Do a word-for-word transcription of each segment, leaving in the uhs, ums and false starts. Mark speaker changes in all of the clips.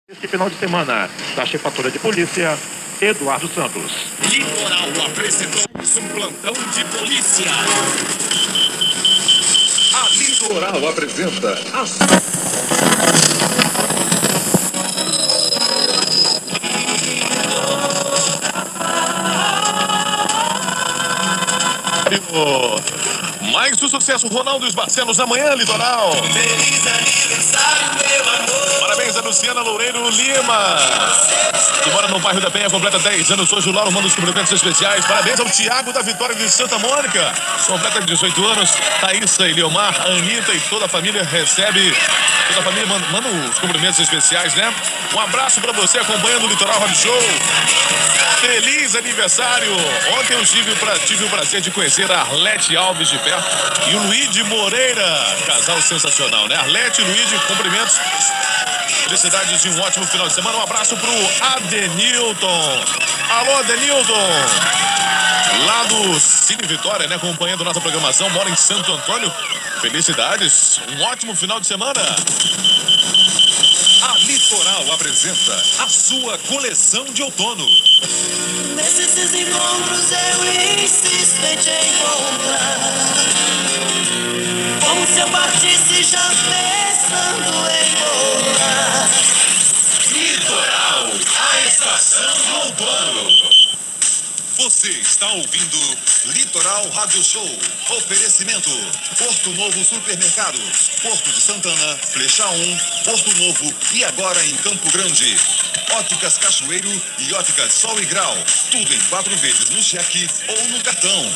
Speaker 1: Esse final de semana, da Chefatura de Polícia, Eduardo Santos.
Speaker 2: Litoral apresentou um plantão de polícia.
Speaker 3: A Litoral apresenta a...
Speaker 2: Mais um sucesso, Ronaldo e os Barcelos, amanhã, Litoral.
Speaker 4: Feliz aniversário, meu amor.
Speaker 2: Parabéns a Luciana Loureiro Lima, que mora no bairro da Penha, completa dez anos. Hoje o Lauro manda os cumprimentos especiais. Parabéns ao Tiago da Vitória de Santa Mônica, completa dezoito anos. Thaísa e Leomar, a Anitta e toda a família recebe. Toda a família manda, manda os cumprimentos especiais, né? Um abraço pra você acompanhando o Litoral Rádio Show. Feliz aniversário! Ontem eu tive, pra, tive o prazer de conhecer a Arlete Alves de perto e o Luigi Moreira, casal sensacional, né? Arlete e Luigi, cumprimentos. Felicidades de um ótimo final de semana. Um abraço pro Adenilton. Alô, Adenilton! Lá do Cine Vitória, né? Acompanhando nossa programação, mora em Santo Antônio. Felicidades, um ótimo final de semana.
Speaker 3: A Litoral apresenta a sua coleção de outono.
Speaker 4: Nesses encontros eu insisto em te encontrar, como se eu partisse já pensando em voltar.
Speaker 3: Litoral, a estação do outono. Você está ouvindo Litoral Rádio Show. Oferecimento Porto Novo Supermercados, Porto de Santana, Flecha um, Porto Novo e agora em Campo Grande. Óticas Cachoeiro e Óticas Sol e Grau. Tudo em quatro vezes no cheque ou no cartão.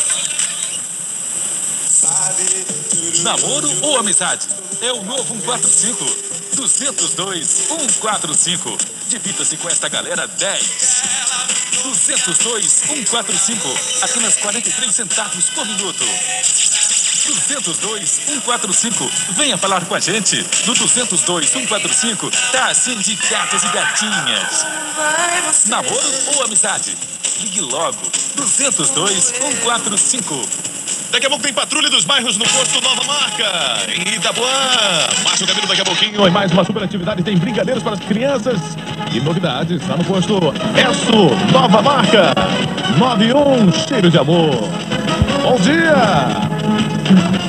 Speaker 5: Namoro ou amizade? É o novo cento e quarenta e cinco. duzentos e dois, cento e quarenta e cinco. Divirta-se com esta galera dez. duzentos e dois, cento e quarenta e cinco. Apenas quarenta e três centavos por minuto. duzentos e dois, cento e quarenta e cinco. Venha falar com a gente. No duzentos e dois, cento e quarenta e cinco, tá assim de gatos e gatinhas. Namoro ou amizade? Ligue logo. duzentos e dois, cento e quarenta e cinco.
Speaker 2: Daqui a pouco tem Patrulha dos Bairros no posto Nova Marca, em Itapuã. Márcio Camilo daqui a pouquinho. E mais uma super atividade, tem brincadeiros para as crianças. E novidades lá no posto Esso Nova Marca. nove um, cheiro de amor. Bom dia!